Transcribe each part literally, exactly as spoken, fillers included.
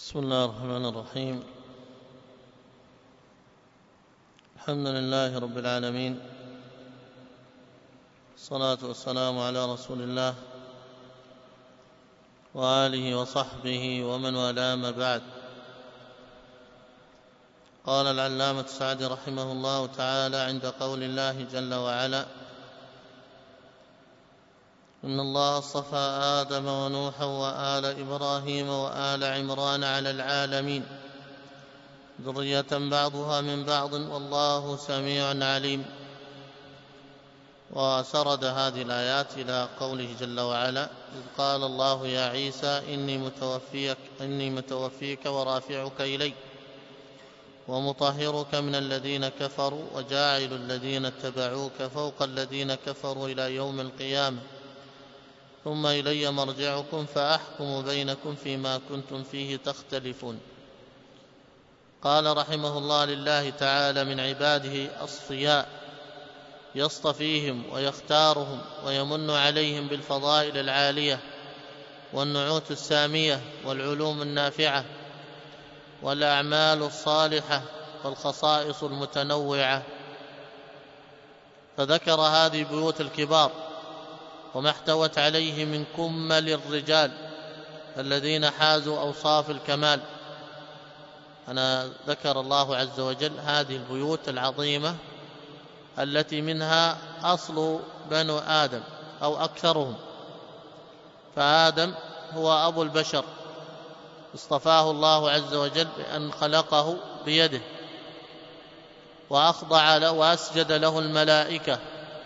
بسم الله الرحمن الرحيم. الحمد لله رب العالمين، الصلاة والسلام على رسول الله وآله وصحبه ومن والاه، ما بعد. قال العلامة السعدي رحمه الله تعالى عند قول الله جل وعلا: إن الله اصطفى آدم ونوحا وآل إبراهيم وآل عمران على العالمين ذرية بعضها من بعض والله سميع عليم. وسرد هذه الآيات إلى قوله جل وعلا: إذ قال الله يا عيسى إني متوفيك, إني متوفيك ورافعك إلي ومطهرك من الذين كفروا وجاعل الذين اتبعوك فوق الذين كفروا إلى يوم القيامة ثم إلي مرجعكم فأحكم بينكم فيما كنتم فيه تختلفون. قال رحمه الله: لله تعالى من عباده أصفياء يصطفيهم ويختارهم ويمن عليهم بالفضائل العالية والنعوت السامية والعلوم النافعة والأعمال الصالحة والخصائص المتنوعة. فذكر هذه بيوت الكبار وما احتوت عليه من كمل الرجال الذين حازوا أوصاف الكمال. أنا ذكر الله عز وجل هذه البيوت العظيمة التي منها أصل بنو آدم أو أكثرهم، فآدم هو أبو البشر، اصطفاه الله عز وجل بأن خلقه بيده وأخضع له وأسجد له الملائكة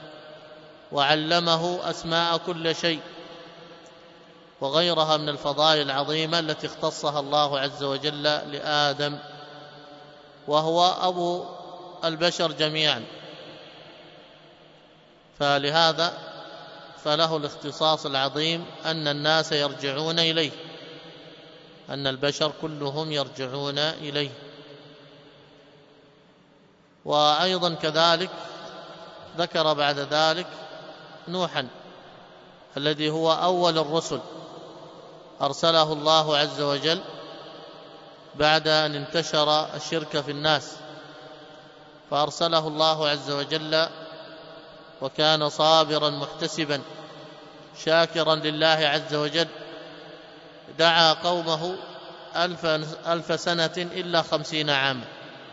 وعلمه أسماء كل شيء وغيرها من الفضائل العظيمة التي اختصها الله عز وجل لآدم، وهو أبو البشر جميعا. فلهذا فله الاختصاص العظيم أن الناس يرجعون إليه، أن البشر كلهم يرجعون إليه. وأيضا كذلك ذكر بعد ذلك نوحا الذي هو أول الرسل، أرسله الله عز وجل بعد أن انتشر الشرك في الناس، فأرسله الله عز وجل وكان صابرا محتسبا شاكرا لله عز وجل، دعا قومه ألف, ألف سنة إلا خمسين عاما،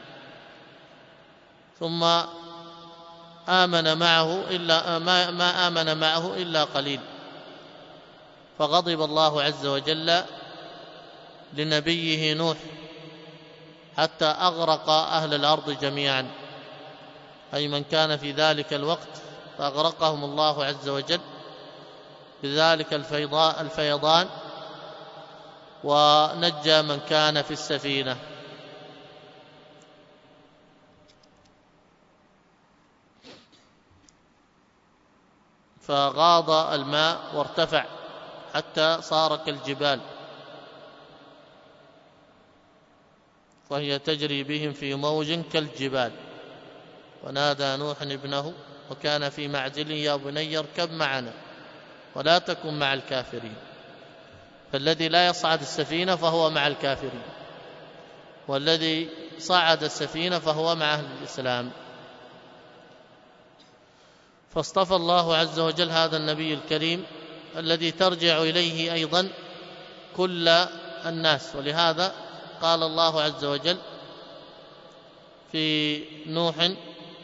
ثم آمن معه إلا ما, ما آمن معه إلا قليل، فغضب الله عز وجل لنبيه نوح حتى أغرق أهل الأرض جميعا، أي من كان في ذلك الوقت، فأغرقهم الله عز وجل بذلك الفيضان ونجى من كان في السفينة. فغاض الماء وارتفع حتى صار كالجبال، وهي تجري بهم في موج كالجبال. ونادى نوح ابنه وكان في معزل: يا بني اركب معنا ولا تكن مع الكافرين. فالذي لا يصعد السفينة فهو مع الكافرين، والذي صعد السفينة فهو مع أهل الإسلام. فاصطفى الله عز وجل هذا النبي الكريم الذي ترجع إليه أيضا كل الناس. ولهذا قال الله عز وجل في نوح: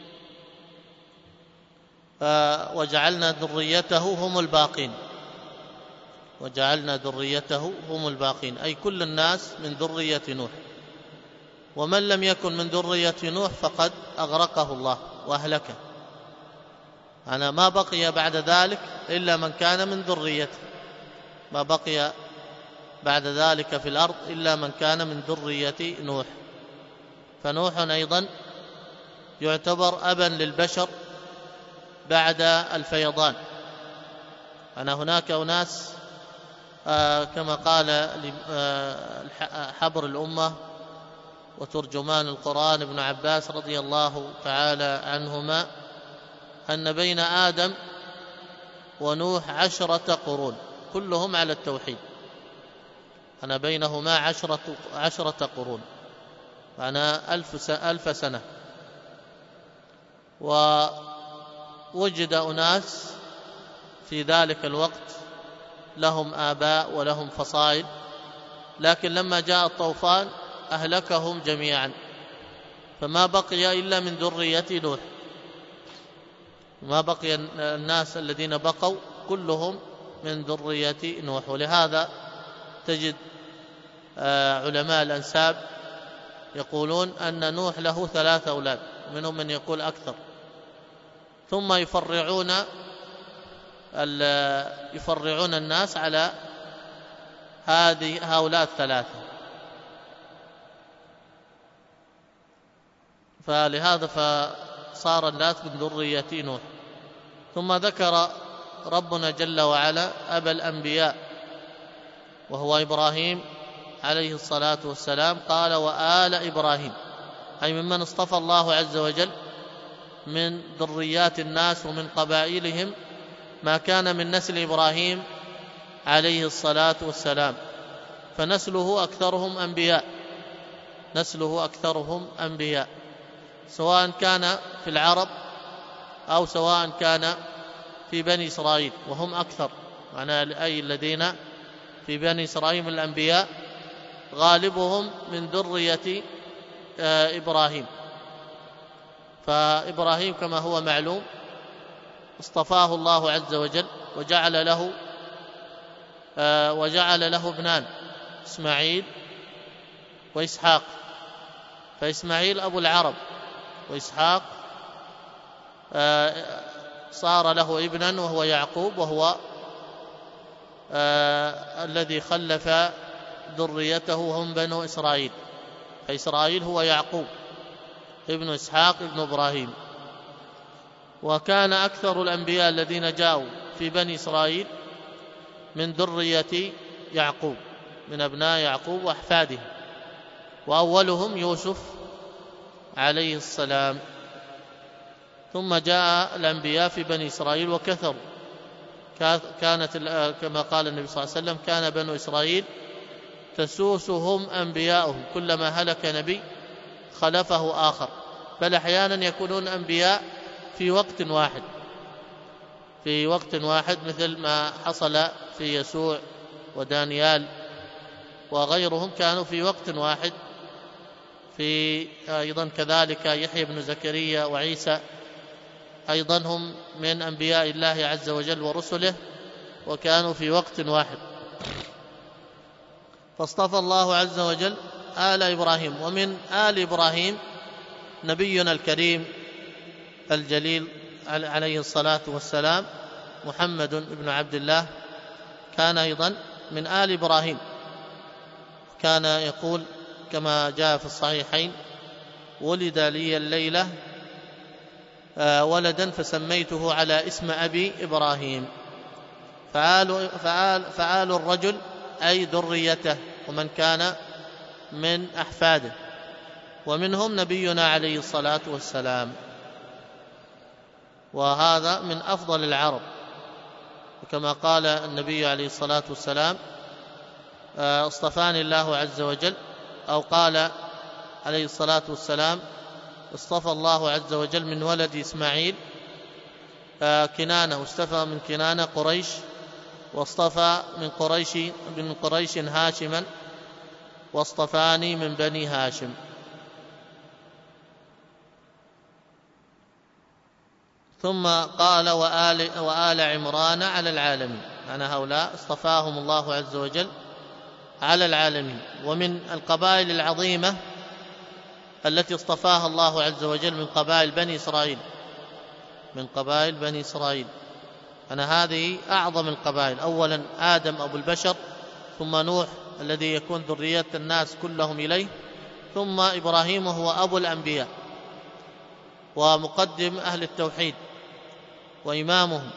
وجعلنا ذريته هم الباقين، وجعلنا ذريته هم الباقين، أي كل الناس من ذرية نوح. ومن لم يكن من ذرية نوح فقد أغرقه الله وأهلكه، أنا ما بقي بعد ذلك إلا من كان من ذريته، ما بقي بعد ذلك في الأرض إلا من كان من ذرية نوح. فنوح أيضا يعتبر أبا للبشر بعد الفيضان. أنا هناك أناس آه كما قال آه حبر الأمة وترجمان القرآن ابن عباس رضي الله تعالى عنهما أن بين آدم ونوح عشرة قرون كلهم على التوحيد، أنا بينهما عشرة, عشرة قرون، أنا ألف, ألف سنة. ووجد أناس في ذلك الوقت لهم آباء ولهم فصائل، لكن لما جاء الطوفان أهلكهم جميعا، فما بقي إلا من ذرية نوح، ما بقي الناس الذين بقوا كلهم من ذرية نوح. ولهذا تجد علماء الأنساب يقولون أن نوح له ثلاثة أولاد، ومنهم من يقول أكثر، ثم يفرعون يفرعون الناس على هذه هؤلاء الثلاثة. فلهذا فصار الناس من ذرية نوح. ثم ذكر ربنا جل وعلا أبا الأنبياء وهو إبراهيم عليه الصلاة والسلام، قال وآل إبراهيم، أي ممن اصطفى الله عز وجل من ذريات الناس ومن قبائلهم ما كان من نسل إبراهيم عليه الصلاة والسلام، فنسله أكثرهم أنبياء، نسله أكثرهم أنبياء، سواء كان في العرب أو سواء كان في بني إسرائيل، وهم أكثر، معنى أي الذين في بني إسرائيل من الأنبياء غالبهم من ذرية إبراهيم. فإبراهيم كما هو معلوم اصطفاه الله عز وجل وجعل له وجعل له ابنان إسماعيل وإسحاق، فإسماعيل أبو العرب، وإسحاق صار له ابنا وهو يعقوب، وهو الذي خلف ذريته هم بنو إسرائيل، فإسرائيل هو يعقوب ابن إسحاق ابن إبراهيم. وكان أكثر الأنبياء الذين جاءوا في بني إسرائيل من ذرية يعقوب، من أبناء يعقوب وأحفاده، وأولهم يوسف عليه السلام. ثم جاء الأنبياء في بني إسرائيل وكثروا، كانت كما قال النبي صلى الله عليه وسلم كان بنو إسرائيل تسوسهم أنبياؤهم، كلما هلك نبي خلفه آخر، بل أحيانا يكونون أنبياء في وقت واحد في وقت واحد مثل ما حصل في يسوع ودانيال وغيرهم، كانوا في وقت واحد. في أيضا كذلك يحيى بن زكريا وعيسى أيضا هم من أنبياء الله عز وجل ورسله، وكانوا في وقت واحد. فاصطفى الله عز وجل آل إبراهيم، ومن آل إبراهيم نبينا الكريم الجليل عليه الصلاة والسلام محمد بن عبد الله، كان أيضا من آل إبراهيم. كان يقول كما جاء في الصحيحين ولد لي الليلة ولدا فسميته على اسم أبي إبراهيم. فآل, فآل, فآل الرجل أي ذريته ومن كان من أحفاده، ومنهم نبينا عليه الصلاة والسلام، وهذا من أفضل العرب. وكما قال النبي عليه الصلاة والسلام اصطفاني الله عز وجل، أو قال عليه الصلاة والسلام اصطفى الله عز وجل من ولد إسماعيل كنانة، واصطفى من كنانة قريش، واصطفى من قريش من قريش هاشما، واصطفاني من بني هاشم. ثم قال وآل, وآل عمران على العالمين، يعني هؤلاء اصطفاهم الله عز وجل على العالمين. ومن القبائل العظيمة التي اصطفاها الله عز وجل من قبائل بني إسرائيل، من قبائل بني إسرائيل، أنا هذه أعظم القبائل. أولا آدم أبو البشر، ثم نوح الذي يكون ذرية الناس كلهم إليه، ثم إبراهيم وهو أبو الأنبياء ومقدم أهل التوحيد وإمامهم.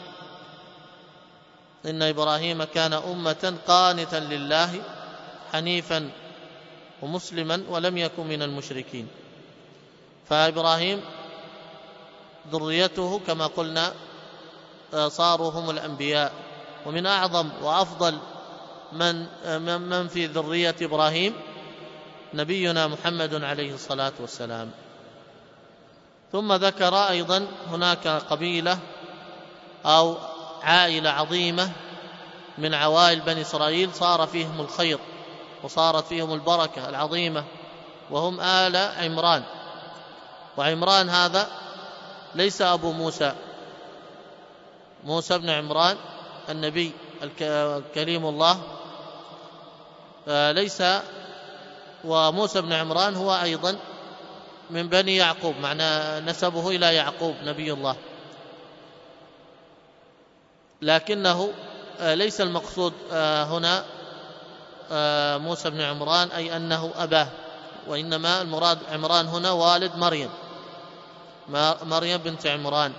إن إبراهيم كان أمة قانتا لله حنيفا ومسلما ولم يكن من المشركين. فإبراهيم ذريته كما قلنا صاروا هم الأنبياء. ومن أعظم وأفضل من من في ذرية إبراهيم نبينا محمد عليه الصلاة والسلام. ثم ذكر أيضا هناك قبيلة أو عائلة عظيمة من عوائل بني إسرائيل صار فيهم الخير وصارت فيهم البركة العظيمة، وهم آل عمران. وعمران هذا ليس أبو موسى، موسى بن عمران النبي الكريم الله ليس، وموسى بن عمران هو أيضا من بني يعقوب، معنى نسبه إلى يعقوب نبي الله، لكنه ليس المقصود هنا موسى بن عمران أي أنه أباه، وإنما المراد عمران هنا والد مريم، مريم بنت عمران.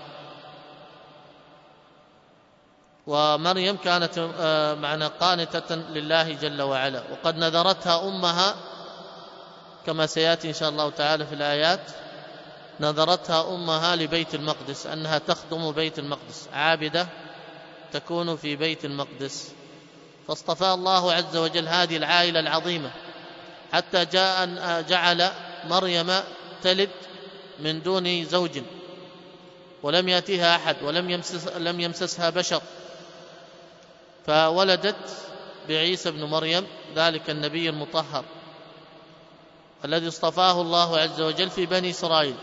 ومريم كانت معنى قانتة لله جل وعلا، وقد نذرتها أمها كما سيأتي إن شاء الله تعالى في الآيات، نذرتها أمها لبيت المقدس أنها تخدم بيت المقدس، عابدة تكون في بيت المقدس. فاصطفى الله عز وجل هذه العائلة العظيمة حتى جاء جعل مريم تلد من دون زوج، ولم يأتيها أحد، ولم يمسس لم يمسسها بشر، فولدت بعيسى بن مريم ذلك النبي المطهر الذي اصطفاه الله عز وجل في بني إسرائيل.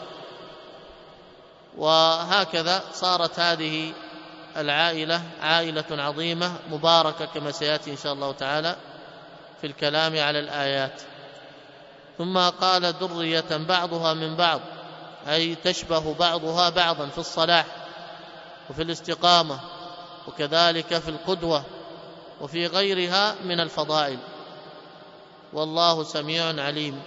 وهكذا صارت هذه العائلة عائلة عظيمة مباركة كما سيأتي إن شاء الله تعالى في الكلام على الآيات. ثم قال ذرية بعضها من بعض، أي تشبه بعضها بعضا في الصلاح وفي الاستقامة، وكذلك في القدوة وفي غيرها من الفضائل، والله سميع عليم.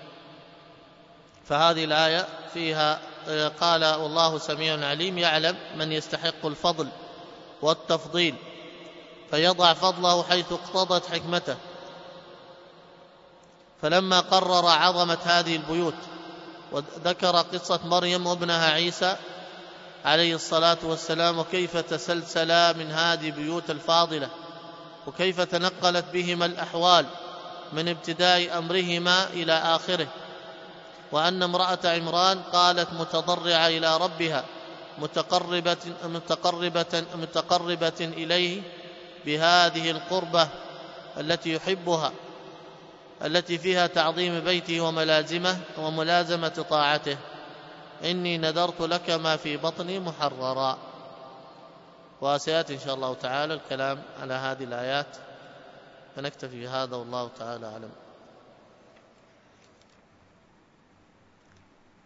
فهذه الآية فيها قال والله سميع عليم، يعلم من يستحق الفضل والتفضيل فيضع فضله حيث اقتضت حكمته. فلما قرر عظمة هذه البيوت وذكر قصة مريم وابنها عيسى عليه الصلاة والسلام، وكيف تسلسلا من هذه البيوت الفاضلة، وكيف تنقلت بهما الأحوال من ابتداء أمرهما إلى آخره، وأن امرأة عمران قالت متضرعة إلى ربها متقربة, متقربة, متقربة إليه بهذه القربة التي يحبها، التي فيها تعظيم بيته وملازمه وملازمة طاعته، إني نذرت لك ما في بطني محررا. وسيأتي إن شاء الله تعالى الكلام على هذه الآيات، فنكتفي بهذا والله تعالى أعلم.